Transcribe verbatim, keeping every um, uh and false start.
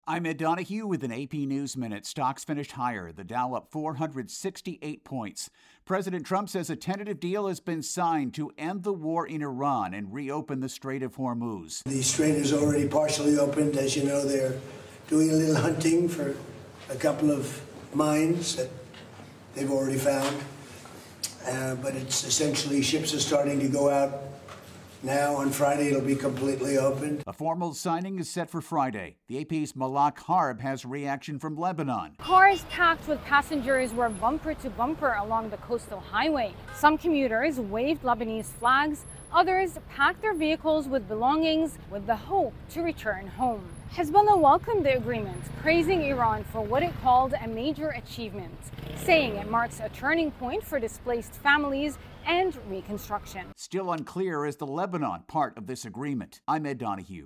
I'm Ed Donahue with an A P News Minute. Stocks finished higher, the Dow up four hundred sixty-eight points. President Trump says a tentative deal has been signed to end the war in Iran and reopen the Strait of Hormuz. The strait is already partially opened. As you know, they're doing a little hunting for a couple of mines that they've already found. Uh, but it's essentially ships are starting to go out. Now, on Friday, it'll be completely open. A formal signing is set for Friday. The A P's Malak Harb has reaction from Lebanon. Cars packed with passengers were bumper to bumper along the coastal highway. Some commuters waved Lebanese flags. Others packed their vehicles with belongings with the hope to return home. Hezbollah welcomed the agreement, praising Iran for what it called a major achievement, saying it marks a turning point for displaced families and reconstruction. Still unclear is the Lebanon part of this agreement. I'm Ed Donahue.